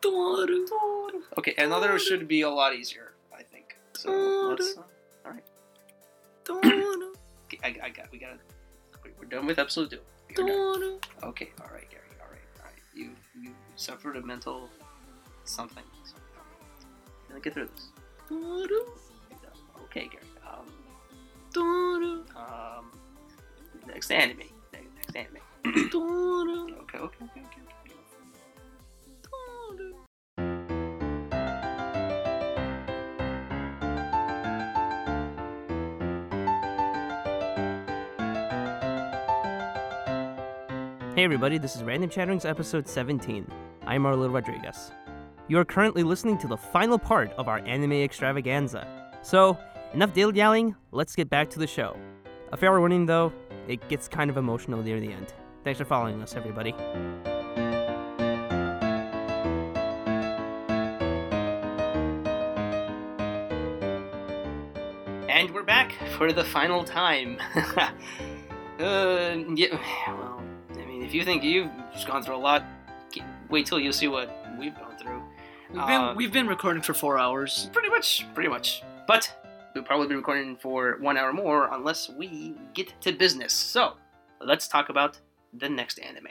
Toru. Okay, another should be a lot easier, I think. So let's. All right. Toru. Okay, we gotta. We're done with episode 2. You're done. Okay, all right, Gary. All right. You suffered a mental something. Gonna get through this. Toru. Okay, Gary. Toru. Next anime. Toru. Okay. Toru. Hey everybody, this is Random Chatterings episode 17. I'm Marlo Rodriguez. You are currently listening to the final part of our anime extravaganza. So, enough dilly-dallying, let's get back to the show. A fair warning though, it gets kind of emotional near the end. Thanks for following us, everybody. And we're back for the final time. Yeah, well, I mean, if you think you've just gone through a lot, wait till you see what we've gone through. We've been recording for 4 hours. Pretty much. But we'll probably be recording for 1 hour more unless we get to business. So, let's talk about the next anime.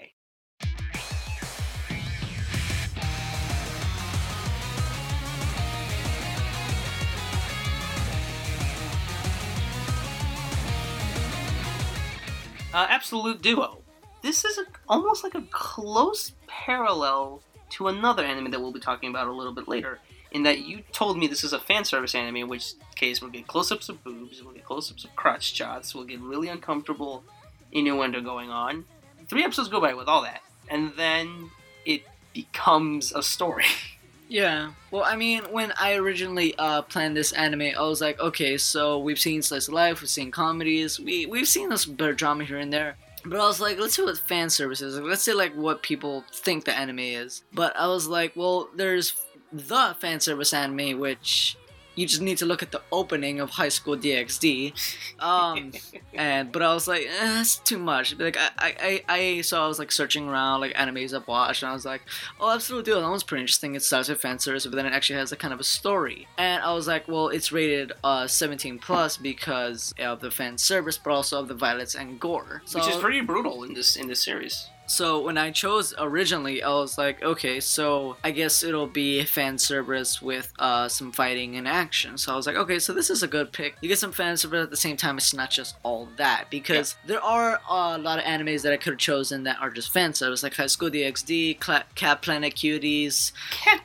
Absolute Duo. This is almost like a close parallel to another anime that we'll be talking about a little bit later, in that you told me this is a fan service anime, in which case we'll get close-ups of boobs, we'll get close-ups of crotch shots, we'll get really uncomfortable innuendo going on. 3 episodes go by with all that, and then it becomes a story. Yeah. Well, I mean, when I originally planned this anime, I was like, okay, so we've seen slice of life, we've seen comedies, we've seen this better drama here and there. But I was like, let's see what fan service is. Let's see, like, what people think the anime is. But I was like, well, there's the fan service anime, which you just need to look at the opening of High School DxD. But I was like, that's too much. Like, so I was like searching around like animes I've watched, and I was like, oh, Absolute Duo, that one's pretty interesting. It starts with fan service, but then it actually has a kind of a story. And I was like, well, it's rated 17 plus because of the fan service, but also of the violence and gore. So, which is pretty brutal in this series. So when I chose originally, I was like, okay, so I guess it'll be fan service with some fighting and action. So I was like, okay, so this is a good pick. You get some fan service at the same time. It's not just all that, because there are a lot of animes that I could have chosen that are just fan service, like High School DxD, Cat Planet Cuties,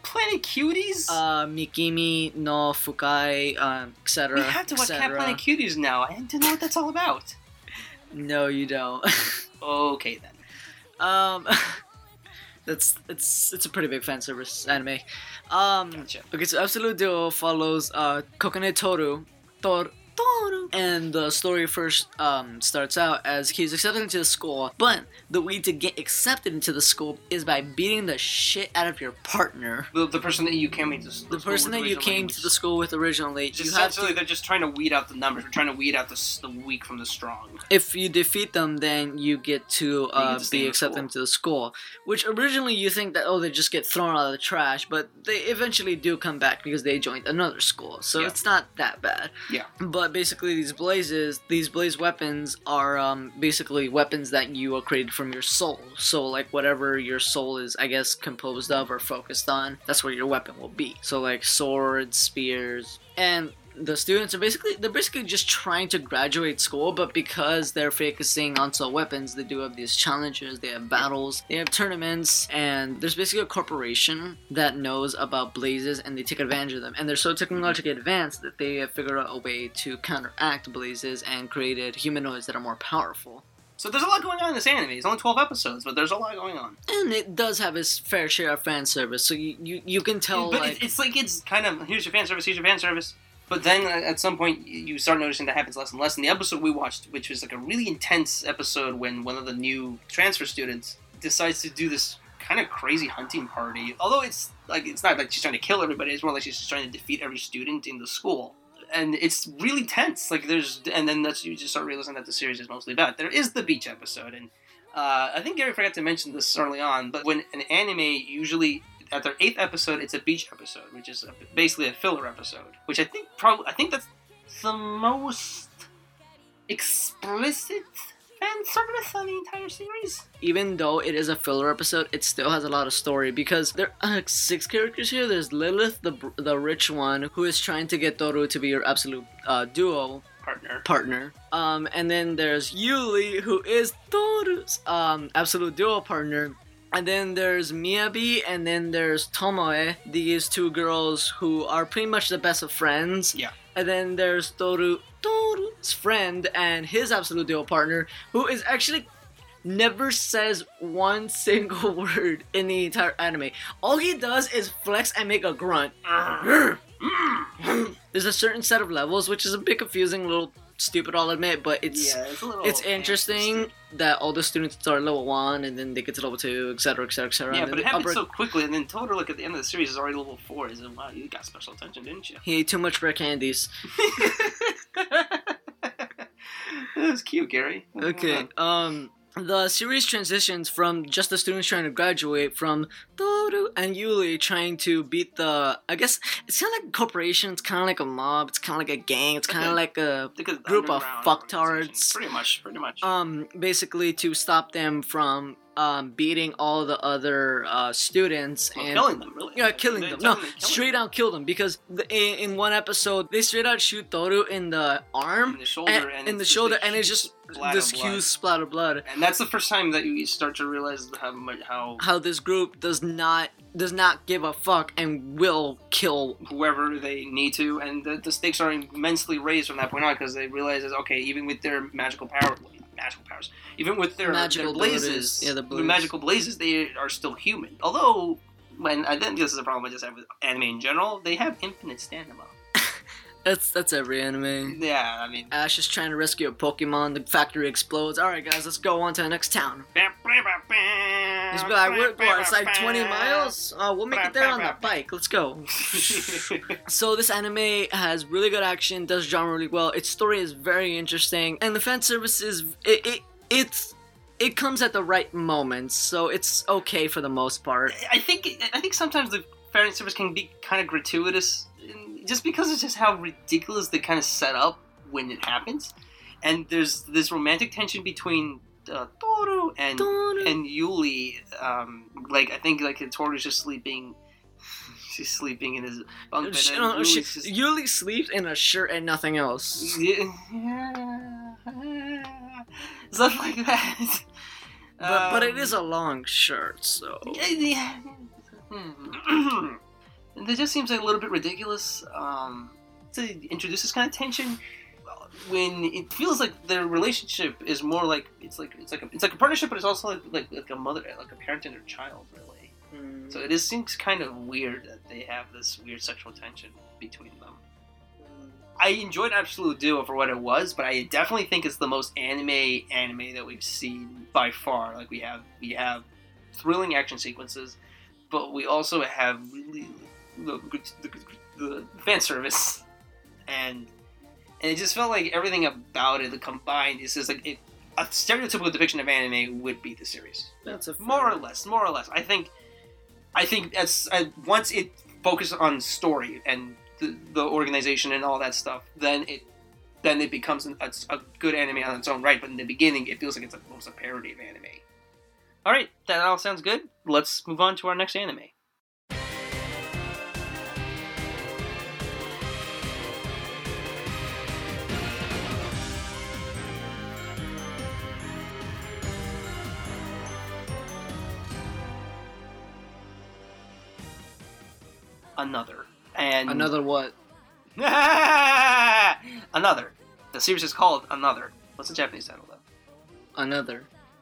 Mikimi no Fukai, etc. We have to watch Cat Planet Cuties now. I need to know what that's all about. No, you don't. Okay then. It's a pretty big fan service anime. Gotcha. Okay, so Absolute Duo follows Kokone Toru, and the story first starts out as he's accepted into the school, but the way to get accepted into the school is by beating the shit out of your partner. The person that you came into the person that you came to the school with originally. Essentially, they're just trying to weed out the numbers. They're trying to weed out the weak from the strong. If you defeat them, then you get to be accepted into the school. Which originally you think that, they just get thrown out of the trash, but they eventually do come back because they joined another school. So it's not that bad. Yeah. But basically these blaze weapons are basically weapons that you are created from your soul. So like whatever your soul is, I guess, composed of or focused on, that's where your weapon will be. So like swords, spears, and the students are basically just trying to graduate school, but because they're focusing on soul weapons, they do have these challenges, they have battles, they have tournaments, and there's basically a corporation that knows about blazes, and they take advantage of them. And they're so technologically advanced that they have figured out a way to counteract blazes and created humanoids that are more powerful. So there's a lot going on in this anime. It's only 12 episodes, but there's a lot going on. And it does have its fair share of fan service, so you can tell, but it's kind of, here's your fan service. But then at some point you start noticing that happens less and less. In the episode we watched, which was like a really intense episode when one of the new transfer students decides to do this kind of crazy hunting party. Although it's not like she's trying to kill everybody, it's more like she's just trying to defeat every student in the school. And it's really tense. And then you just start realizing that the series is mostly about. There is the beach episode, and I think Gary forgot to mention this early on, but when an anime usually at their 8th episode, it's a beach episode, which is basically a filler episode. Which I think that's the most explicit fan service on the entire series. Even though it is a filler episode, it still has a lot of story because there are 6 characters here. There's Lilith, the rich one, who is trying to get Toru to be your absolute duo partner. And then there's Yuli, who is Toru's absolute duo partner. And then there's Miyabi, and then there's Tomoe, these 2 girls who are pretty much the best of friends. Yeah. And then there's Toru's friend and his absolute duo partner, who is actually never says one single word in the entire anime. All he does is flex and make a grunt. There's a certain set of levels, which is a bit confusing, a little stupid, I'll admit, but it's interesting that all the students start level 1 and then they get to level 2, etc, etc, etc. Yeah, but it happened so quickly, and then Toru, like, at the end of the series, is already level 4. He's like, wow, you got special attention, didn't you? He ate too much rare candies. That was cute, Gary. Okay, the series transitions from just the students trying to graduate from Toru and Yuli trying to beat the... I guess it's kind of like a corporation, it's kind of like a mob, it's kind of like a gang, it's kind of like a group of fucktards. Pretty much. Basically to stop them from beating all the other students and killing them, really. Yeah, killing them. No, straight out kill them because in one episode they straight out shoot Toru in the arm, in the shoulder, and it's just this huge splat of blood. And that's the first time that you start to realize how this group does not give a fuck and will kill whoever they need to, and the stakes are immensely raised from that point on because they realize that okay, even with their magical powers, even with their blazes, the magical blazes, they are still human. Although, I think this is a problem I just have with anime in general, they have infinite stamina. That's every anime. Yeah, I mean... Ash is trying to rescue a Pokemon, the factory explodes. Alright guys, let's go on to the next town. He's like, it's like 20 miles? Oh, we'll make it there on the bike. Let's go. So this anime has really good action, does genre really well. Its story is very interesting, and the fan service is... It comes at the right moments, so it's okay for the most part. I think sometimes the fan service can be kind of gratuitous, just because it's just how ridiculous they kind of set up when it happens. And there's this romantic tension between Toru and Yuli. I think Toru's just sleeping. She's sleeping in his bunk bed. Yuli sleeps in a shirt and nothing else. Yeah. Stuff like that. But it is a long shirt, so... Yeah. And it just seems like a little bit ridiculous to introduce this kind of tension when it feels like their relationship is more like it's like a partnership, but it's also like a mother, like a parent and their child, really. Mm. So it seems kind of weird that they have this weird sexual tension between them. I enjoyed Absolute Duo for what it was, but I definitely think it's the most anime that we've seen by far. Like we have thrilling action sequences, but we also have really the fan service, and it just felt like everything about it combined is just like a stereotypical depiction of anime would be the series. That's more or less. I think that's once it focuses on story and the organization and all that stuff, then it becomes a good anime on its own right. But in the beginning, it feels like it's almost a parody of anime. All right, that all sounds good. Let's move on to our next anime. Another what? Another. The series is called Another. What's the Japanese title though? Another.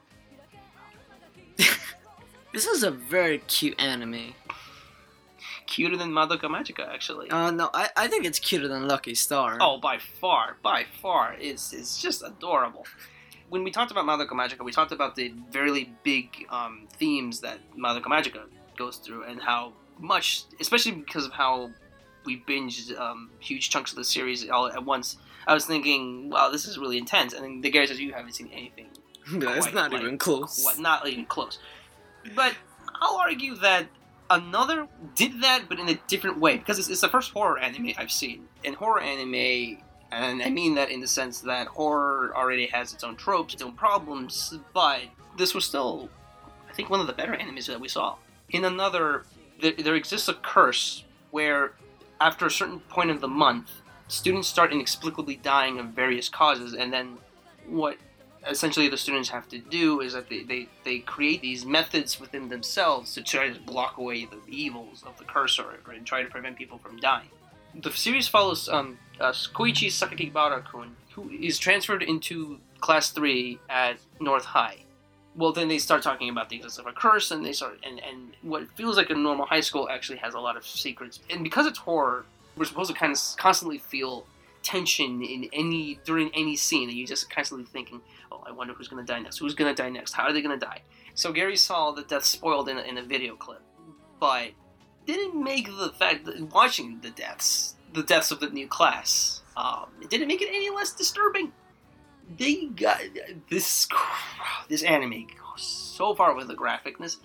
This is a very cute anime. Cuter than Madoka Magica, actually. No, I think it's cuter than Lucky Star. Oh, by far. It's just adorable. When we talked about Madoka Magica, we talked about the very big themes that Madoka Magica goes through, and how much, especially because of how we binged huge chunks of the series all at once. I was thinking, wow, this is really intense. And then the guy says, you haven't seen anything. It's not even close. Not even close. But I'll argue that Another did that, but in a different way, because it's the first horror anime I've seen. And horror anime, and I mean that in the sense that horror already has its own tropes, its own problems, but this was still, I think, one of the better animes that we saw. In another, there exists a curse where, after a certain point of the month, students start inexplicably dying of various causes, and then what essentially the students have to do is that they create these methods within themselves to try to block away the evils of the curse or try to prevent people from dying. The series follows Koichi Sakakibara-kun, who is transferred into Class 3 at North High. Well, then they start talking about the existence of a curse, and and what feels like a normal high school actually has a lot of secrets. And because it's horror, we're supposed to kind of constantly feel tension during any scene, and you're just constantly thinking, oh, I wonder who's going to die next. Who's going to die next? How are they going to die? So Gary saw the death spoiled in a video clip, but didn't make the fact that watching the deaths of the new class, it didn't make it any less disturbing. They got this anime goes so far with the graphicness,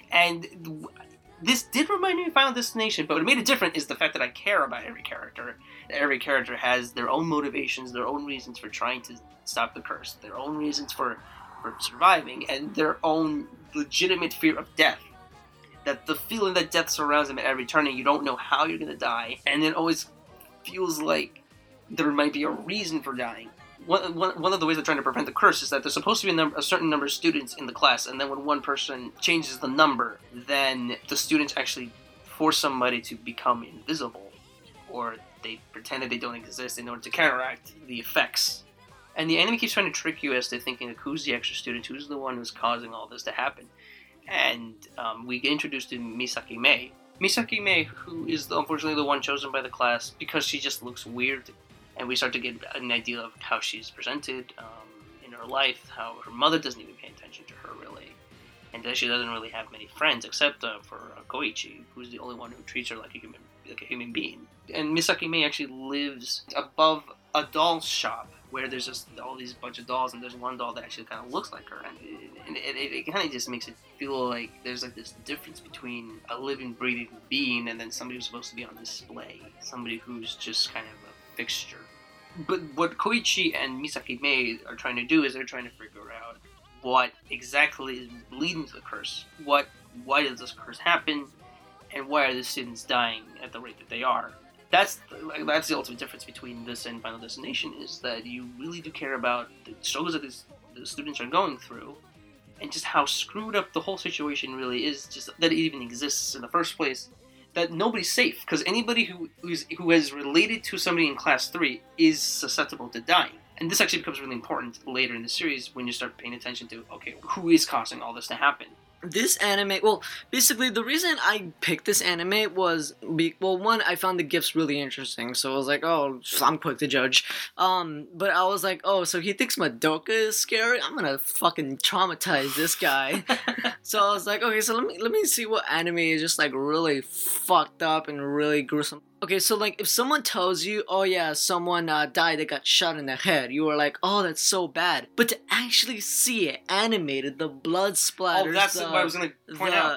and this did remind me of Final Destination, but what made it different is the fact that I care about every character. Every character has their own motivations, their own reasons for trying to stop the curse, their own reasons for surviving, and their own legitimate fear of death. That the feeling that death surrounds them at every turn, and you don't know how you're going to die, and it always feels like there might be a reason for dying. One of the ways they're trying to prevent the curse is that there's supposed to be a certain number of students in the class, and then when one person changes the number, then the students actually force somebody to become invisible, or they pretend that they don't exist in order to counteract the effects. And the anime keeps trying to trick you as to thinking, like, who's the extra student, who's the one who's causing all this to happen. And we get introduced to Misaki Mei. Misaki Mei, who is unfortunately the one chosen by the class because she just looks weird. And we start to get an idea of how she's presented in her life, how her mother doesn't even pay attention to her, really. And that she doesn't really have many friends, except for Koichi, who's the only one who treats her like a human being. And Misaki Mei actually lives above a doll shop, where there's just all these bunch of dolls, and there's one doll that actually kind of looks like her. And it kind of just makes it feel like there's like this difference between a living, breathing being and then somebody who's supposed to be on display. Somebody who's just kind of a fixture. But what Koichi and Misaki Mei are trying to do is they're trying to figure out what exactly is leading to the curse. Why does this curse happen? And why are the students dying at the rate that they are? That's the ultimate difference between this and Final Destination, is that you really do care about the struggles that the students are going through, and just how screwed up the whole situation really is, just that it even exists in the first place. That nobody's safe, because anybody who is related to somebody in Class 3 is susceptible to dying. And this actually becomes really important later in the series when you start paying attention to, okay, who is causing all this to happen? This anime, well, basically the reason I picked this anime was, one, I found the gifts really interesting, so I was like, oh, I'm quick to judge. But I was like, oh, so he thinks Madoka is scary? I'm gonna fucking traumatize this guy. So I was like, okay, so let me see what anime is just like really fucked up and really gruesome. Okay, so like if someone tells you, oh yeah, someone died, they got shot in the head, you were like, oh, that's so bad. But to actually see it animated, the blood splatters, that's what I was going to point out.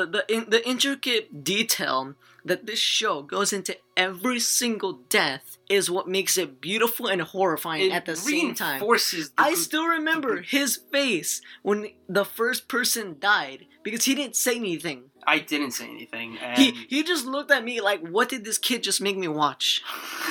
The intricate detail that this show goes into every single death is what makes it beautiful and horrifying at the same time. I still remember his face when the first person died because he didn't say anything. I didn't say anything. And He just looked at me like, what did this kid just make me watch?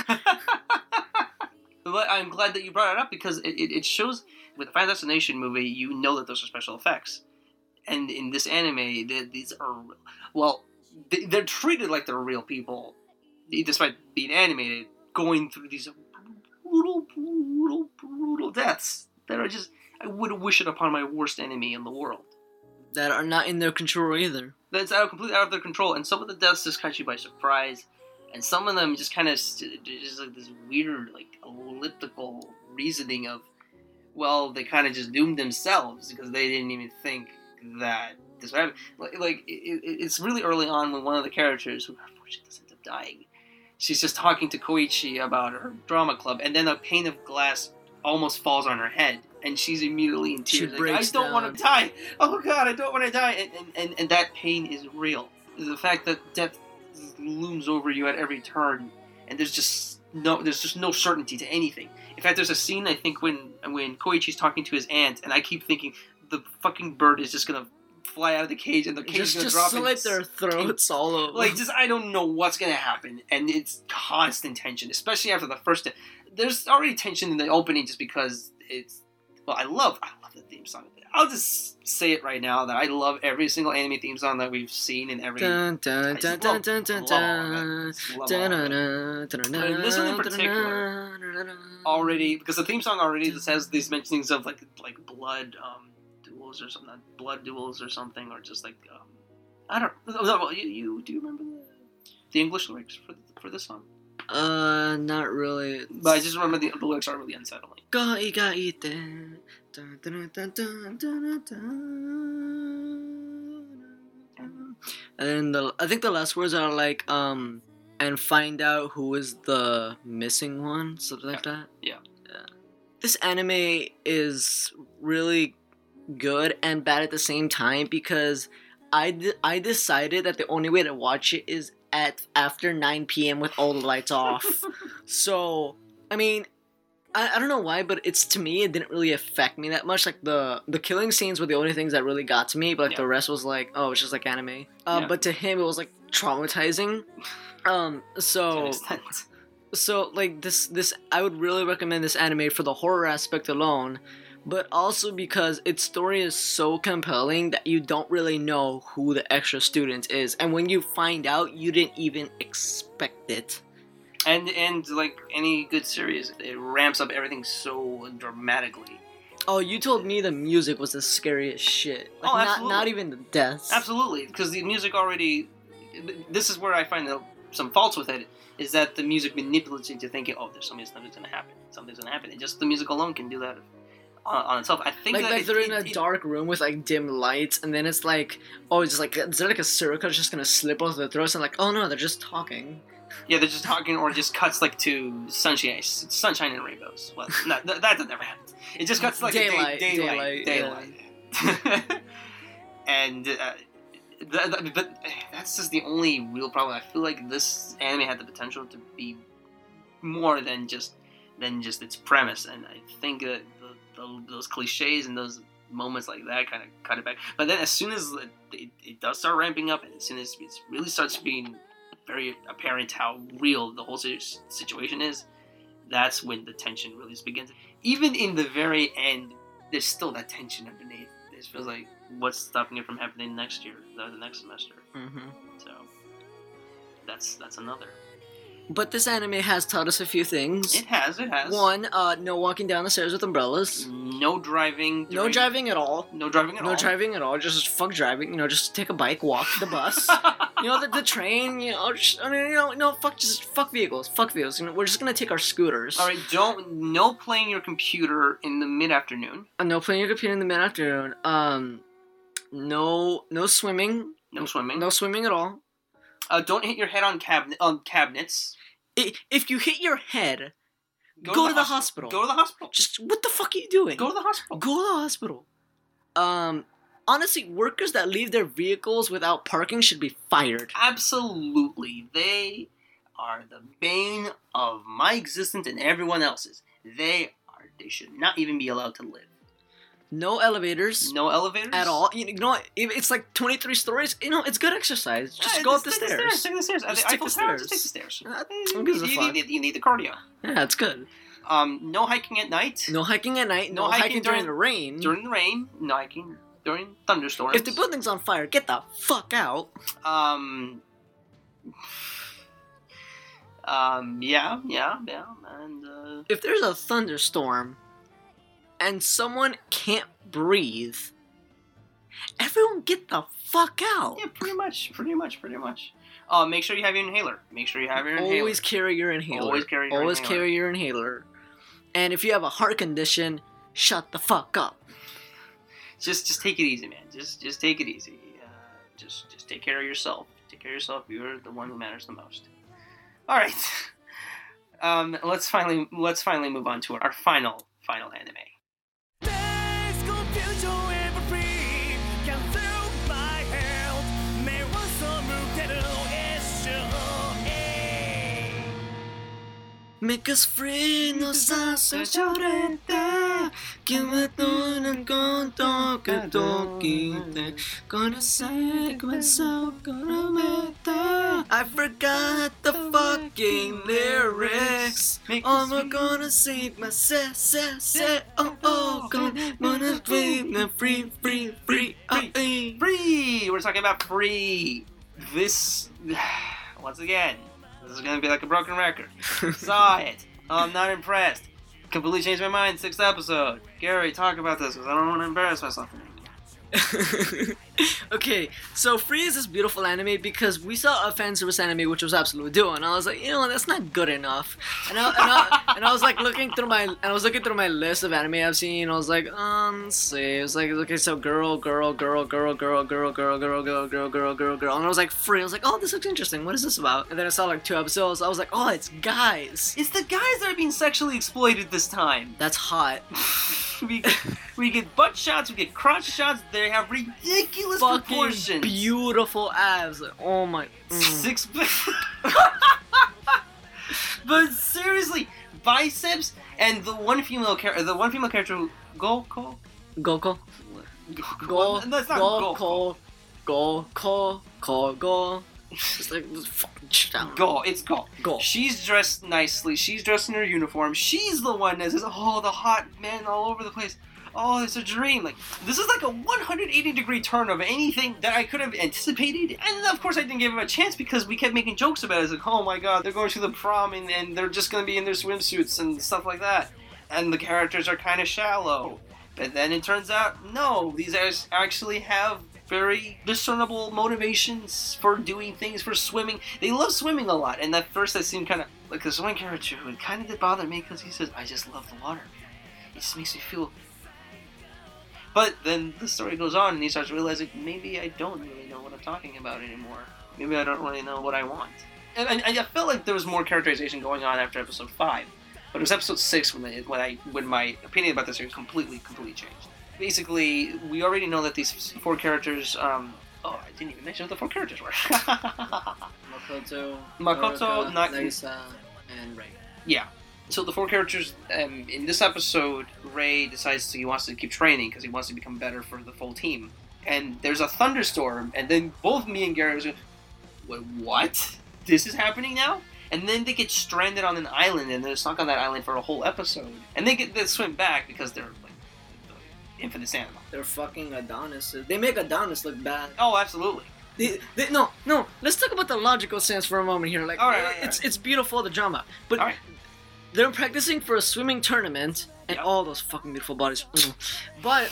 But I'm glad that you brought it up, because it shows, with the Final Destination movie, you know that those are special effects. And in this anime, these are, well, they're treated like they're real people, despite being animated, going through these brutal deaths that are just, I would wish it upon my worst enemy in the world. That are not in their control either. That's completely out of their control, and some of the deaths just catch you by surprise, and some of them just kind of just like this weird, like, elliptical reasoning of, well, they kind of just doomed themselves because they didn't even think that this would happen. It's really early on when one of the characters, who unfortunately does end up dying, she's just talking to Koichi about her drama club, and then a pane of glass almost falls on her head, and she's immediately in tears. Like, I don't want to die. Oh God, I don't want to die. And that pain is real. the fact that death looms over you at every turn, and there's just no certainty to anything. In fact, there's a scene I think when Koichi's talking to his aunt, and I keep thinking the fucking bird is just gonna fly out of the cage, and the cage is gonna drop. Just slit their throats all over. Like, just I don't know what's gonna happen, and it's constant tension, especially after the first. There's already tension in the opening just because it's. Well, I love the theme song. I'll just say it right now that I love every single anime theme song that we've seen in every. Dun, dun, dun, dun, dun, dun, dun. This one in particular, already because the theme song already just has these mentionings of like blood duels or something, blood duels or something, or just like I don't. No, you do you remember the English lyrics for this song? Not really. But I just remember the lyrics are really unsettling. And then I think the last words are like and find out who is the missing one, something like that. Yeah. This anime is really good and bad at the same time because I decided that the only way to watch it is after 9 p.m. with all the lights off. So, I mean, I don't know why, but to me, it didn't really affect me that much. Like, the killing scenes were the only things that really got to me, but like the rest was like, oh, it's just like anime. But to him, it was like traumatizing. So like this, I would really recommend this anime for the horror aspect alone, but also because its story is so compelling that you don't really know who the extra student is, and when you find out, you didn't even expect it. And like any good series, it ramps up everything so dramatically. Oh, you told me the music was the scariest shit. Like, absolutely. Not even the deaths. Absolutely, because the music already. This is where I find some faults with it. Is that the music manipulates you into thinking, oh, there's something's gonna happen. Something's gonna happen. And just the music alone can do that on itself. I think like they're in a dark room with like dim lights, and then it's like, oh, it's just like, is there like a circle just gonna slip off their throats? And like, oh no, they're just talking. Yeah, they're just talking, or it just cuts like to sunshine and rainbows. Well, no, that doesn't never happen. It just cuts like daylight. Yeah. And but that's just the only real problem. I feel like this anime had the potential to be more than just its premise, and I think that those cliches and those moments like that kind of cut it back. But then as soon as it does start ramping up, and as soon as it really starts being very apparent how real the whole situation is, that's when the tension really begins. Even in the very end, there's still that tension underneath. It feels like, what's stopping it from happening next year, the next semester? Mm-hmm. So that's another. But this anime has taught us a few things. It has. One, no walking down the stairs with umbrellas. No driving. No driving at all. No driving at all. Just fuck driving. Just take a bike, walk the bus. The train. Fuck vehicles. Fuck vehicles. We're just gonna take our scooters. All right. No playing your computer in the mid-afternoon. No playing your computer in the mid-afternoon. No swimming. No swimming. No swimming at all. Don't hit your head on cabinets. If you hit your head, go to the hospital. Go to the hospital. Just, what the fuck are you doing? Go to the hospital. Go to the hospital. Honestly, workers that leave their vehicles without parking should be fired. Absolutely. They are the bane of my existence and everyone else's. They should not even be allowed to live. No elevators. No elevators? At all. It's like 23 stories. It's good exercise. Just go up the stairs. Take the stairs. Just take the stairs. Just take the stairs. You need the cardio. Yeah, it's good. No hiking at night. No hiking at night. No hiking during the rain. During the rain. No hiking during thunderstorms. If the building's on fire, get the fuck out. Yeah. And, if there's a thunderstorm and someone can't breathe, everyone get the fuck out. Yeah, pretty much. Make sure you have your inhaler. Always carry your inhaler. Always carry your inhaler. And if you have a heart condition, shut the fuck up. Just take it easy, man. Just take it easy. Just take care of yourself. Take care of yourself. You're the one who matters the most. All right. Let's finally move on to our final anime. Make us free, no sasa llorete. Que me donen con toque, toquite. Gonna say myself, gonna mete. I forgot the fucking lyrics. I'm gonna sing my say, oh, gonna scream, free, free, free, Free! We're talking about Free. This, once again, this is gonna be like a broken record. Saw it. I'm not impressed. Completely changed my mind. 6th episode. Gary, talk about this because I don't want to embarrass myself anymore. Okay, so Free is this beautiful anime because we saw a fan service anime which was absolutely dope, and I was like, you know, that's not good enough. And I was like looking through my list of anime I've seen. I was like, let's see. It was like, okay, so girl, and I was like, Free. I was like, oh, this looks interesting. What is this about? And then I saw like 2 episodes. I was like, oh, it's guys. It's the guys that are being sexually exploited this time. That's hot. we get butt shots, we get crotch shots. They have ridiculous proportions. Beautiful abs. Oh my. 6. But seriously, biceps and the one female character, Goko. That's not Go. It's like fucking Go. It's Go. Go. She's dressed nicely. She's dressed in her uniform. She's the one that says, "Oh, the hot men all over the place. Oh, it's a dream." Like, this is like a 180-degree turn of anything that I could have anticipated. And of course, I didn't give him a chance because we kept making jokes about it. It's like, oh my god, they're going to the prom and they're just going to be in their swimsuits and stuff like that. And the characters are kind of shallow. But then it turns out, no, these guys actually have very discernible motivations for doing things, for swimming. They love swimming a lot. And at first, that seemed kind of like this one character who kind of did bother me because he says, "I just love the water. It just makes me feel." But then the story goes on, and he starts realizing, maybe I don't really know what I'm talking about anymore. Maybe I don't really know what I want. And I felt like there was more characterization going on after episode 5. But it was episode 6 when my opinion about this series completely changed. Basically, we already know that these 4 characters, I didn't even mention what the 4 characters were. Makoto, Nagisa, and Rei. Yeah. So the 4 characters, in this episode, Rei decides he wants to keep training because he wants to become better for the full team. And there's a thunderstorm, and then both me and Gary was like, wait, what? This is happening now? And then they get stranded on an island, and they're stuck on that island for a whole episode. And they swim back because they're like infinite animal. They're fucking Adonis. They make Adonis look bad. Oh, absolutely. No. Let's talk about the logical sense for a moment here. Like, it's beautiful, the drama, but they're practicing for a swimming tournament, and all those fucking beautiful bodies. But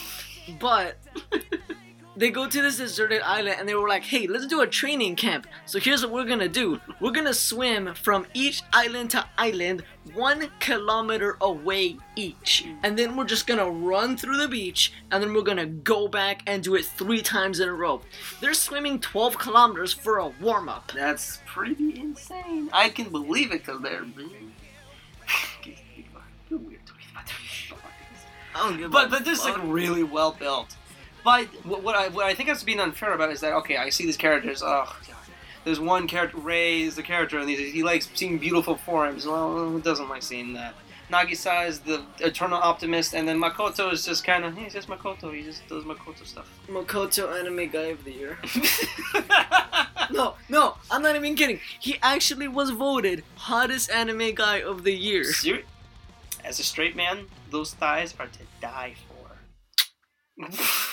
they go to this deserted island, and they were like, hey, let's do a training camp. So here's what we're gonna do. We're gonna swim from each island to island 1 kilometer away each. And then we're just gonna run through the beach, and then we're gonna go back and do it 3 times in a row. They're swimming 12 kilometers for a warm-up. That's pretty insane. I can believe it because they're weird but this is like really well built. But what I think is being unfair about it is that, okay, I see these characters, there's one character, Rei is the character, and he likes seeing beautiful forms. Well, who doesn't like seeing that? Nagisa is the eternal optimist, and then Makoto is just kind of, he's just Makoto, he just does Makoto stuff. Makoto Anime Guy of the Year. No, I'm not even kidding. He actually was voted hottest anime guy of the year. Serious? As a straight man, those thighs are to die for.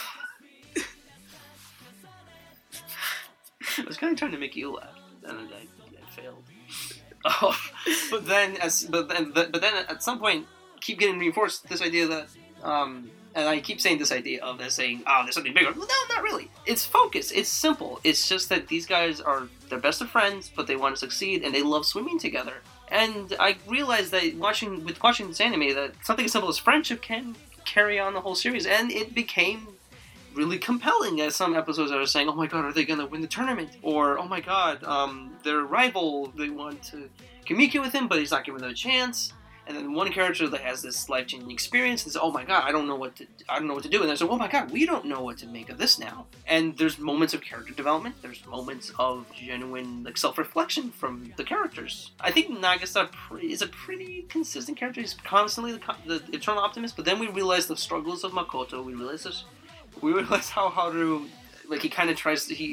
I was kind of trying to make you laugh, and I failed. Oh, but then at some point, keep getting reinforced this idea that, and I keep saying this idea of this saying, oh, there's something bigger. Well, no, not really. It's focus. It's simple. It's just that these guys are their best of friends, but they want to succeed, and they love swimming together. And I realized that watching this anime, that something as simple as friendship can carry on the whole series, and it became really compelling. As some episodes I was saying, oh my god, are they gonna win the tournament? Or, oh my god, their rival, they want to communicate with him, but he's not giving them a chance. And then one character that has this life-changing experience is, oh my god, I don't know what to do. And there's like, oh my god, we don't know what to make of this now. And there's moments of character development. There's moments of genuine like self-reflection from the characters. I think Nagisa is a pretty consistent character. He's constantly the eternal optimist. But then we realize the struggles of Makoto. We realize how Haru. Like he kind of tries to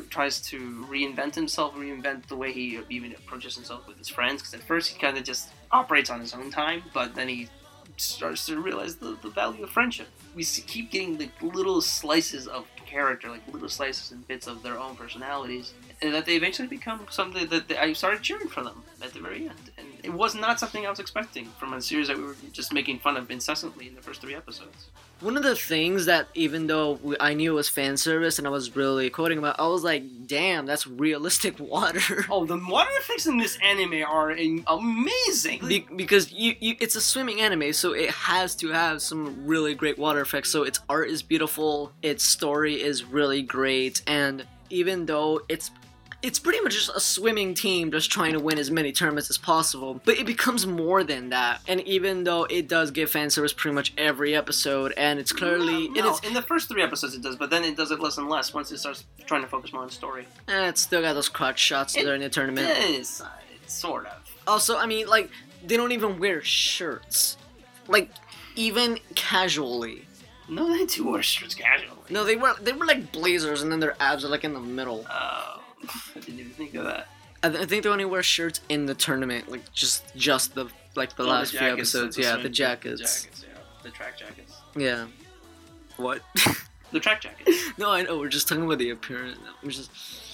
reinvent himself, reinvent the way he even approaches himself with his friends. Because at first he kind of just operates on his own time, but then he starts to realize the value of friendship. We keep getting like little slices of character, like little slices and bits of their own personalities, and that they eventually become something that I started cheering for them at the very end. And it was not something I was expecting from a series that we were just making fun of incessantly in the first 3 episodes. One of the things that, even though I knew it was fan service and I was really quoting about, I was like, damn, that's realistic water. Oh, the water effects in this anime are amazing! Because it's a swimming anime, so it has to have some really great water effects. So its art is beautiful, its story is really great, and even though it's pretty much just a swimming team just trying to win as many tournaments as possible, but it becomes more than that. And even though it does give fan service pretty much every episode, and it's clearly... No, in the first 3 episodes it does, but then it does it less and less once it starts trying to focus more on story. It's still got those crotch shots during the tournament. It is, sort of. Also, I mean, like, they don't even wear shirts. Like, even casually. No, they do wear shirts casually. No, they wear like blazers, and then their abs are like in the middle. Oh, I didn't even think of that. I think they only wear shirts in the tournament, like just the last few episodes. Yeah, the jackets. The track jackets. Yeah. What? The track jackets. No, I know. We're just talking about the appearance. We're just.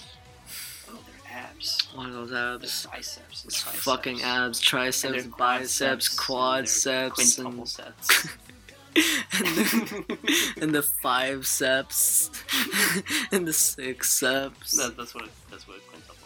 Oh, their abs. What are those abs? Their biceps. It's fucking abs, triceps, biceps, quadriceps, and sets. and the 5 seps and the 6 seps. That's what quintuple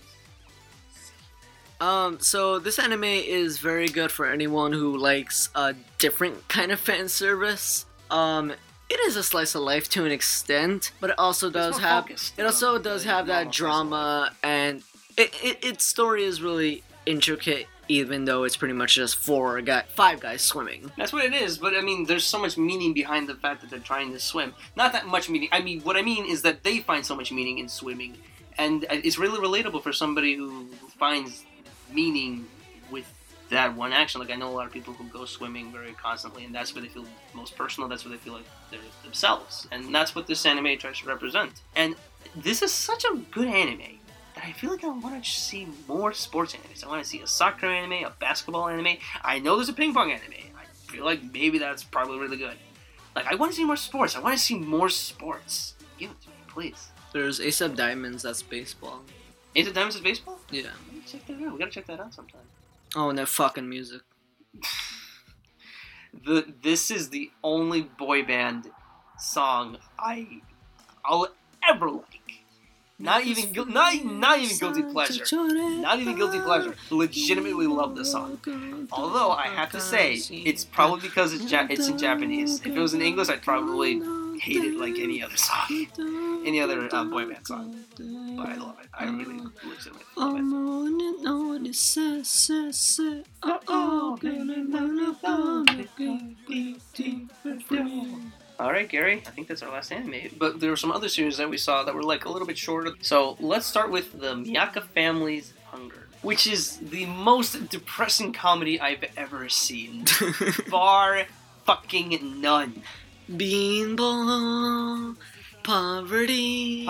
is. So this anime is very good for anyone who likes a different kind of fan service. It is a slice of life to an extent, but it also does have that drama, and its story is really intricate, even though it's pretty much just 5 guys swimming. That's what it is, but I mean, there's so much meaning behind the fact that they're trying to swim. Not that much meaning. I mean, what I mean is that they find so much meaning in swimming, and it's really relatable for somebody who finds meaning with that one action. Like, I know a lot of people who go swimming very constantly, and that's where they feel most personal. That's where they feel like they're themselves, and that's what this anime tries to represent. And this is such a good anime. I feel like I want to see more sports animes. I want to see a soccer anime, a basketball anime. I know there's a ping pong anime. I feel like maybe that's probably really good. Like, I want to see more sports. I want to see more sports. Give it to me, please. There's Ace of Diamonds, that's baseball. Ace of Diamonds is baseball? Yeah. Check that out. We gotta check that out sometime. Oh, and that fucking music. This is the only boy band song I'll ever like. Not even guilty pleasure. Not even guilty pleasure. Legitimately love this song. Although I have to say, it's probably because it's in Japanese. If it was in English, I'd probably hate it like any other song, any other boy band song. But I love it. I really legitimately love it. Alright, Gary, I think that's our last anime. But there were some other series that we saw that were like a little bit shorter. So let's start with the Miyaka Family's Hunger, which is the most depressing comedy I've ever seen. Bar fucking none. Beanball, poverty.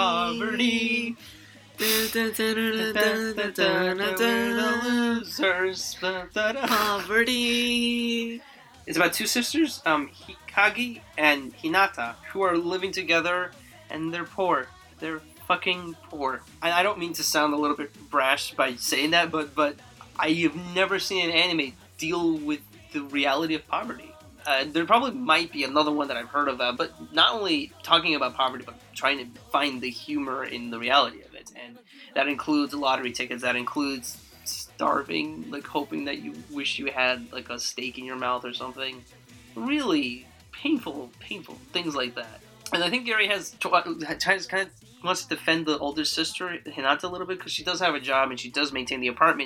Losers. Poverty. It's about 2 sisters, Hikagi and Hinata, who are living together, and they're poor. They're fucking poor. And I don't mean to sound a little bit brash by saying that, but I have never seen an anime deal with the reality of poverty. There probably might be another one that I've heard of, but not only talking about poverty, but trying to find the humor in the reality of it. And that includes lottery tickets, that includes starving, like hoping that you wish you had like a steak in your mouth or something. Really painful things like that. And I think Gary kind of wants to defend the older sister Hinata a little bit, because she does have a job and she does maintain the apartment,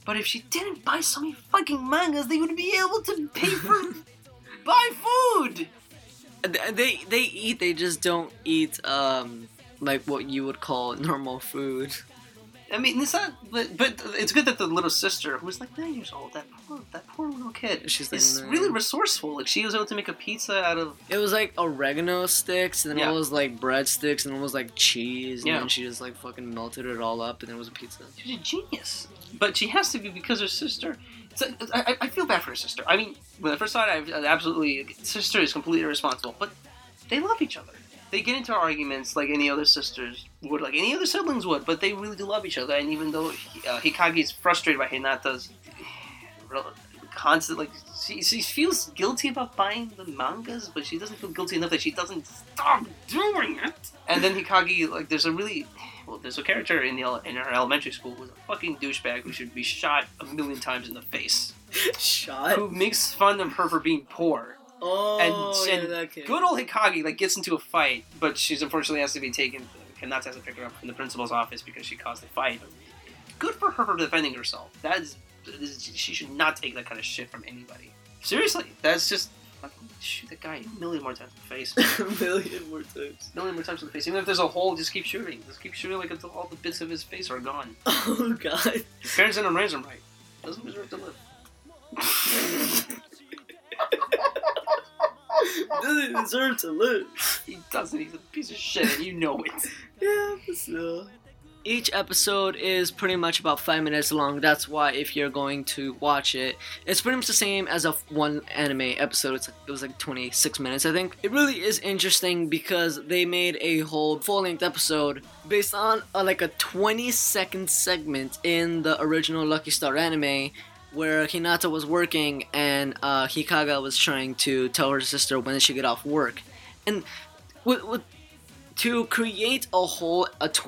But if she didn't buy so many fucking mangas, they would be able to pay for buy food. They eat. They just don't eat like what you would call normal food. I mean, it's not, but it's good that the little sister, who was like 9 years old, that poor little kid, She's like is 9. really resourceful. Like, she was able to make a pizza out of. It was like oregano sticks, and then Yeah. it was like breadsticks, and it was like cheese, and Yeah. then she just like fucking melted it all up, and then it was a pizza. She's a genius. But she has to be because her sister. I feel bad for her sister. I mean, when I first saw it, I absolutely. Sister is completely irresponsible, but they love each other. They get into arguments like any other sisters would, like any other siblings would, but they really do love each other. And even though Hikage is frustrated by Hinata's constant, like, she feels guilty about buying the mangas, but she doesn't feel guilty enough that she doesn't stop doing it. And then Hikage, like, there's a character in her elementary school who's a fucking douchebag who should be shot 1,000,000 times in the face. Shot. Who makes fun of her for being poor. Oh, And yeah, that kid. good old Hikage, like, gets into a fight, but she's unfortunately has to be taken. Hinata has to pick her up from the principal's office because she caused the fight. Good for her for defending herself. She should not take that kind of shit from anybody. Seriously, that's just fucking shoot that guy 1,000,000 more times in the face. 1,000,000 more times. 1,000,000 more times in the face. Even if there's a hole, just keep shooting. Just keep shooting like until all the bits of his face are gone. Oh god. Your parents didn't raise him right. Doesn't deserve to live. Doesn't deserve to live. He doesn't. He's a piece of shit, and you know it. Yeah, but still. Each episode is pretty much about 5 minutes long. That's why if you're going to watch it, it's pretty much the same as one anime episode. It was like 26 minutes, I think. It really is interesting because they made a whole full-length episode based on like a 20-second segment in the original Lucky Star anime, where Hinata was working and Hikage was trying to tell her sister when she get off work. And to create a whole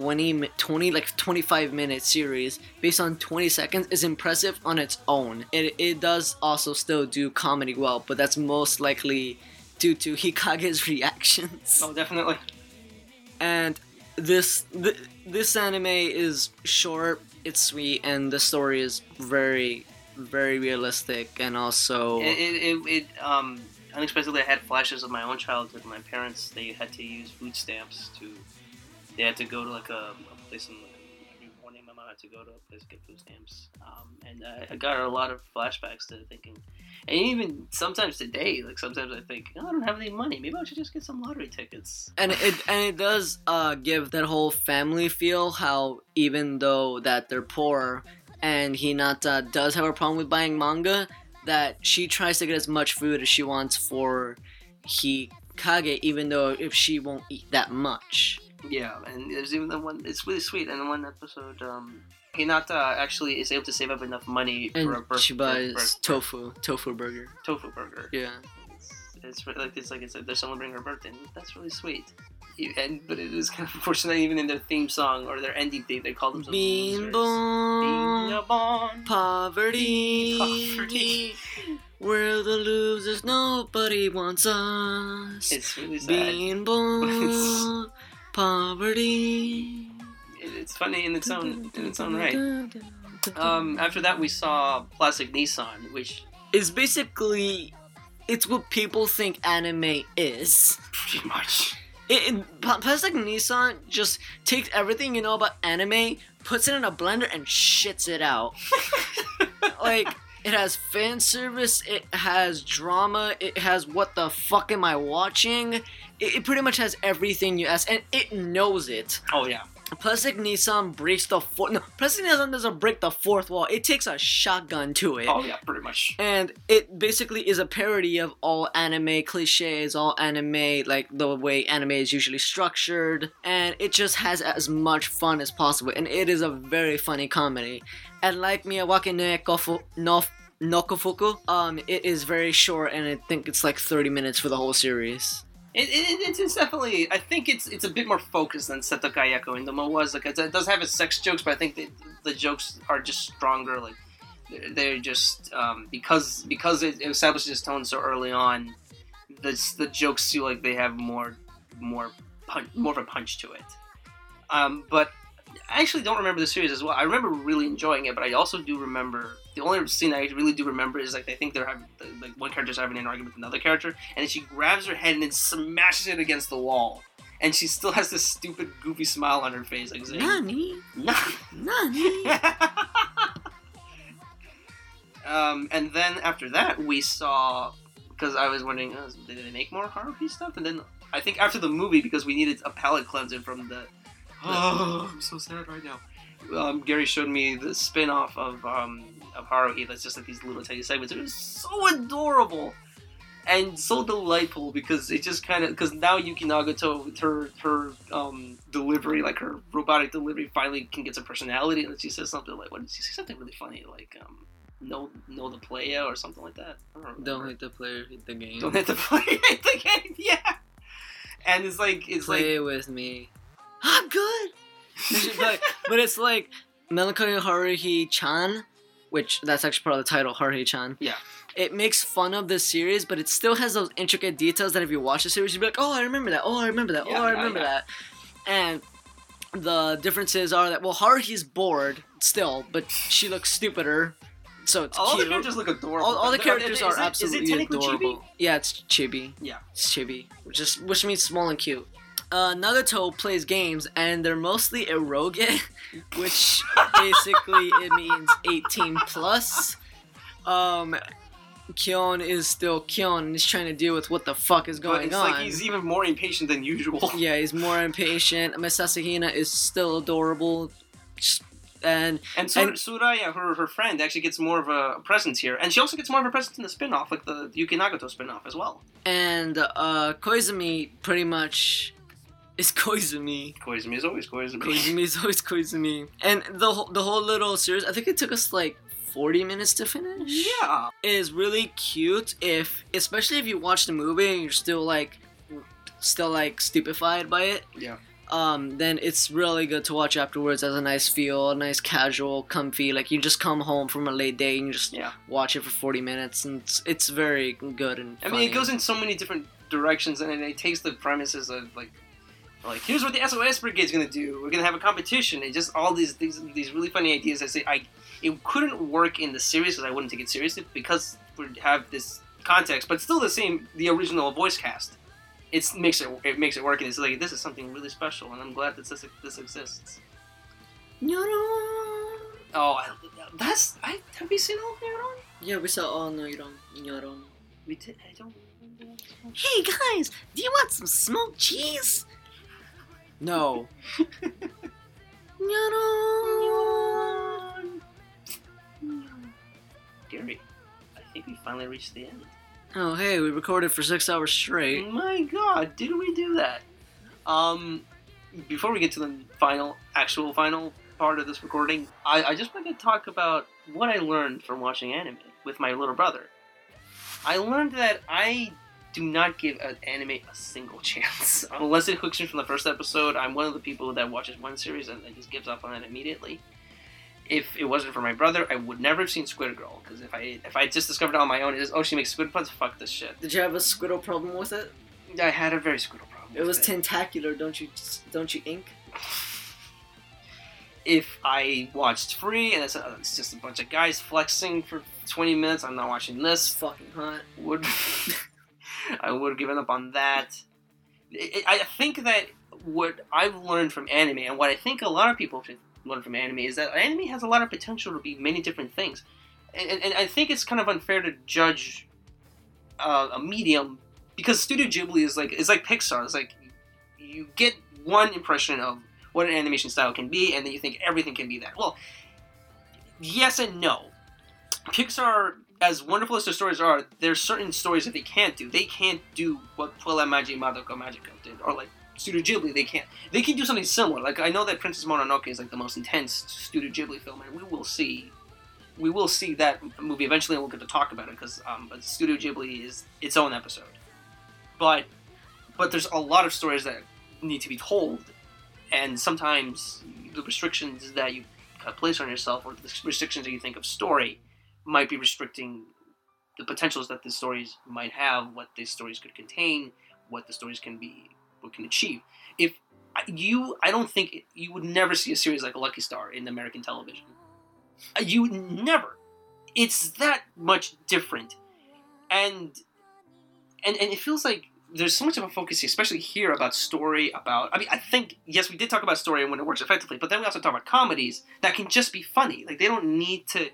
25 minute series based on 20 seconds is impressive on its own. It does also still do comedy well, but that's most likely due to Hikage's reactions. Oh, definitely. And this anime is short, it's sweet, and the story is very, very realistic, and also It unexpectedly I had flashes of my own childhood. My parents, they had to use food stamps they had to go to like a place in every morning. My mom had to go to a place to get food stamps, and I got a lot of flashbacks to thinking, and even sometimes today, like sometimes I think, oh, I don't have any money, maybe I should just get some lottery tickets. And it does give that whole family feel, how even though that they're poor and Hinata does have a problem with buying manga, that she tries to get as much food as she wants for Hikage, even though if she won't eat that much. Yeah, and there's even the one, it's really sweet, and in one episode, Hinata actually is able to save up enough money And for a birthday. she buys tofu burger. Tofu burger. Yeah. It's like they're celebrating her birthday. And that's really sweet. But it is kind of unfortunate. Even in their theme song or their ending theme, they call themselves Being losers. born, Being born. poverty, we're the losers, nobody wants us. It's really sad. Being born, poverty. It's funny in its own right. After that, we saw Plastic Nissan, which It's basically, it's what people think anime is. pretty much. Plastic Nissan just takes everything you know about anime, puts it in a blender, and shits it out. Like, it has fan service, it has drama, it has what the fuck am I watching? It pretty much has everything you ask, and it knows it. Oh yeah. Plastic Nissan breaks the Plastic Nissan doesn't break the fourth wall. It takes a shotgun to it. Oh yeah, pretty much. And it basically is a parody of all anime cliches, all anime, like the way anime is usually structured. And it just has as much fun as possible. And it is a very funny comedy. And like Miyawaki no Nokofuku, it is very short, and I think it's like 30 minutes for the whole series. It's definitely. I think it's a bit more focused than Seto Kayako Indoma was. Like, it does have its sex jokes, but I think the jokes are just stronger. Like, they're just because it establishes its tone so early on. The jokes feel like they have more of a punch to it. But I actually don't remember the series as well. I remember really enjoying it, but I also do remember the only scene I really do remember is like I think they're having like one character's having an argument with another character, and then she grabs her head and then smashes it against the wall, and she still has this stupid goofy smile on her face, like saying, Nani? Nani? And then after that we saw, because I was wondering, did they make more Haruhi stuff? And then I think after the movie, because we needed a palate cleanser from the I'm so sad right now. Gary showed me the spin-off of Haruhi that's just like these little tiny segments. It was so adorable and so delightful because it just kind of, because now Yuki Nagato with her delivery, like her robotic delivery, finally can get some personality, and she says something like, what did she say? Something really funny, like know the player or something like that. Don't hit the player, hit the game. Don't hit the player, hit the game. Yeah. And it's play with me. I'm good. But it's like Melancholy Haruhi-chan, which that's actually part of the title, Haruhi-chan. Yeah. It makes fun of this series, but it still has those intricate details that if you watch the series, you'd be like, oh, I remember that. Oh, I remember that. I remember that. And the differences are that, well, Haruhi's bored still, but she looks stupider. So it's all cute. the characters look adorable. All the characters are absolutely adorable. Chibi? Yeah, it's chibi. Yeah. It's chibi, which means small and cute. Nagato plays games, and they're mostly eroge, which basically it means 18 plus. Kyon is still Kyon, and he's trying to deal with what the fuck is going on. It's like he's even more impatient than usual. Yeah, he's more impatient. Masasahina is still adorable. And Suraya, her friend, actually gets more of a presence here. And she also gets more of a presence in the spin-off, like the Yuki Nagato spin-off as well. And Koizumi pretty much is Koizumi. Koizumi is always Koizumi. Koizumi is always Koizumi. And the whole little series, I think it took us like 40 minutes to finish. Yeah. It is really cute especially if you watch the movie and you're still stupefied by it. Yeah. Then it's really good to watch afterwards as a nice feel, a nice casual, comfy, like you just come home from a late day and you just watch it for 40 minutes, and it's very good and funny. I mean, it goes in so many different directions, and it takes the premises of like here's what the SOS Brigade's gonna do. We're gonna have a competition, and just all these really funny ideas. It couldn't work in the series because I wouldn't take it seriously because we have this context, but still the original voice cast. It makes it work, and it's like, this is something really special, and I'm glad that this exists. Nyoron! Oh, have we seen all Nyoron? Yeah, we saw all Nyoron. We did. I don't. Hey guys, do you want some smoked cheese? No. Nyoron! Gary, I think we finally reached the end. Oh, hey, we recorded for 6 hours straight. My God, did we do that? Before we get to the actual final part of this recording, I just wanted to talk about what I learned from watching anime with my little brother. I learned that I do not give an anime a single chance. Unless it hooks me from the first episode, I'm one of the people that watches one series and then just gives up on it immediately. If it wasn't for my brother, I would never have seen Squid Girl. Because if I just discovered it on my own, she makes squid puns, fuck this shit. Did you have a squiddle problem with it? I had a very squiddle problem. It was tentacular, don't you ink? If I watched Free and it's just a bunch of guys flexing for 20 minutes, I'm not watching this. It's fucking hot. I would have given up on that. I think that what I've learned from anime, and what I think a lot of people should learn from anime, is that anime has a lot of potential to be many different things. And I think it's kind of unfair to judge a medium, because Studio Ghibli is like Pixar. It's like you get one impression of what an animation style can be, and then you think everything can be that. Well, yes and no. Pixar, as wonderful as their stories are, there's certain stories that they can't do. They can't do what Puella Magi Madoka Magica did, or like Studio Ghibli, they can't. They can do something similar. Like, I know that Princess Mononoke is like the most intense Studio Ghibli film, and we will see that movie eventually, and we'll get to talk about it, because but Studio Ghibli is its own episode. But there's a lot of stories that need to be told, and sometimes the restrictions that you place on yourself, or the restrictions that you think of story, might be restricting the potentials that the stories might have, what these stories could contain, what the stories can be, what can achieve. If I don't think you would never see a series like Lucky Star in American television. You would never. It's that much different, and it feels like there's so much of a focus, especially here, about story. I think yes, we did talk about story and when it works effectively, but then we also talk about comedies that can just be funny. Like they don't need to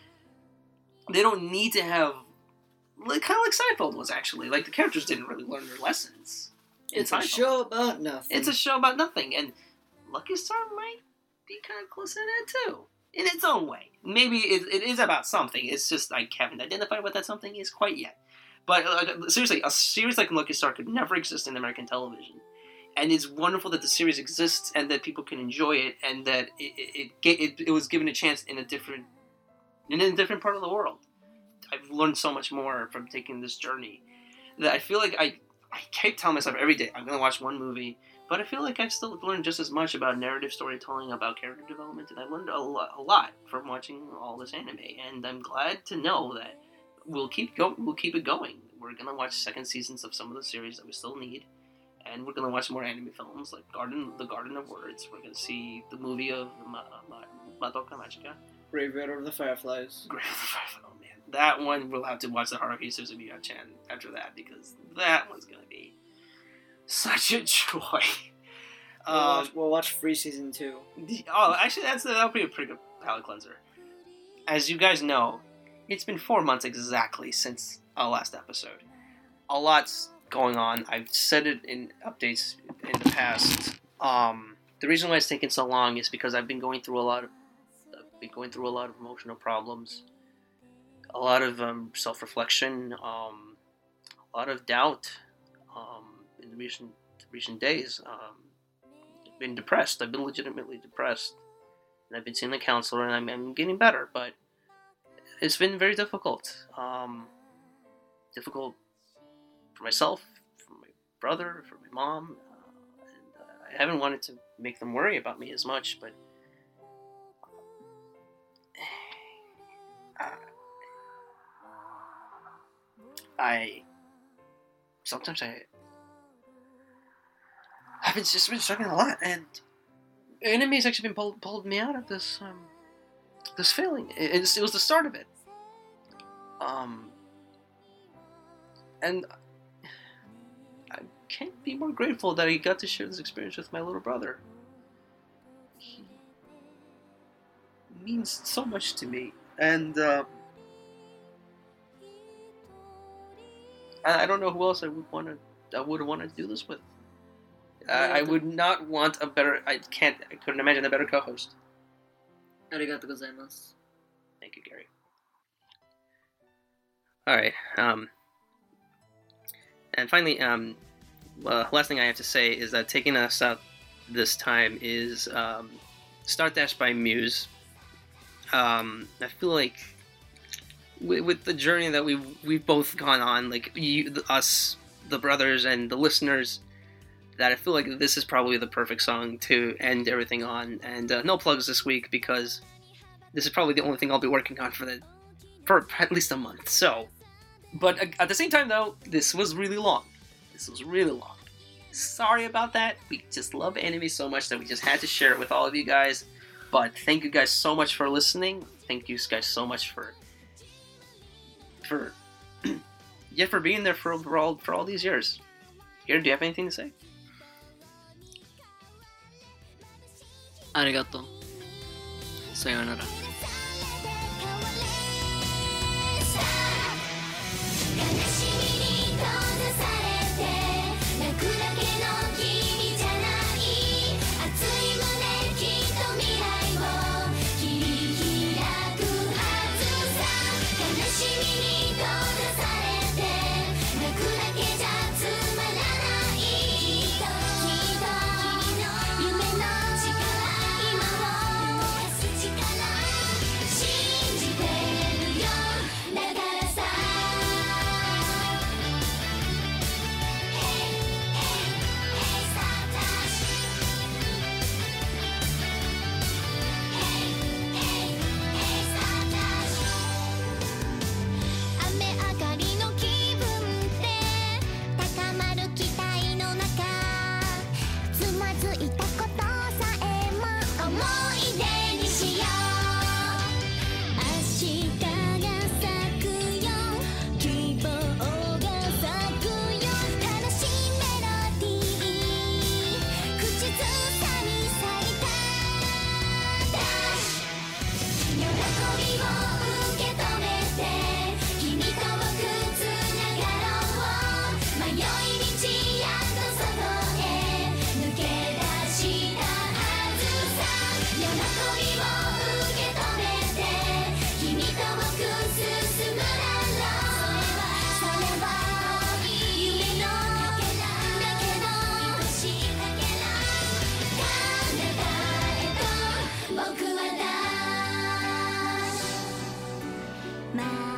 have, like, kind of like Seinfeld was actually. Like the characters didn't really learn their lessons. It's a show about nothing. It's a show about nothing, and Lucky Star might be kind of close to that too, in its own way. Maybe it is about something. It's just I haven't identified what that something is quite yet. But seriously, a series like Lucky Star could never exist in American television, and it's wonderful that the series exists and that people can enjoy it, and that it was given a chance in a different part of the world. I've learned so much more from taking this journey that I feel like I keep telling myself every day I'm going to watch one movie, but I feel like I've still learned just as much about narrative storytelling, about character development, and I've learned a lot from watching all this anime, and I'm glad to know that we'll keep it going. We're going to watch second seasons of some of the series that we still need, and we're going to watch more anime films like The Garden of Words. We're going to see the movie of Madoka Magica. Graveyard of the Fireflies. Oh man, that one we'll have to watch the Haruhi Suzumiya-chan after that, because that one's gonna be such a joy. We'll watch Free Season 2. Actually, that'll be a pretty good palate cleanser. As you guys know, it's been 4 months exactly since our last episode. A lot's going on. I've said it in updates in the past. The reason why it's taken so long is because I've been going through a lot of emotional problems, a lot of self-reflection, a lot of doubt in the recent days. I've been depressed. I've been legitimately depressed, and I've been seeing a counselor, and I'm getting better, but it's been very difficult. Difficult for myself, for my brother, for my mom, and I haven't wanted to make them worry about me as much, but I've just been struggling a lot, and anime has actually been pulled me out of this feeling. It was the start of it, and I can't be more grateful that I got to share this experience with my little brother. He means so much to me, and I don't know who else I would want to do this with. I would not want a better. I couldn't imagine a better co-host. Arigatou gozaimasu. Thank you, Gary. All right. And finally, last thing I have to say is that taking us out this time is Start Dash by Muse. I feel like with the journey that we've both gone on, like us, the brothers, and the listeners, that I feel like this is probably the perfect song to end everything on. And no plugs this week, because this is probably the only thing I'll be working on for at least a month. So, but at the same time though, this was really long. Sorry about that. We just love anime so much that we just had to share it with all of you guys. But thank you guys so much for listening. Thank you guys so much for being there for all these years. Here, do you have anything to say? Arigato. Sayonara. 「 ま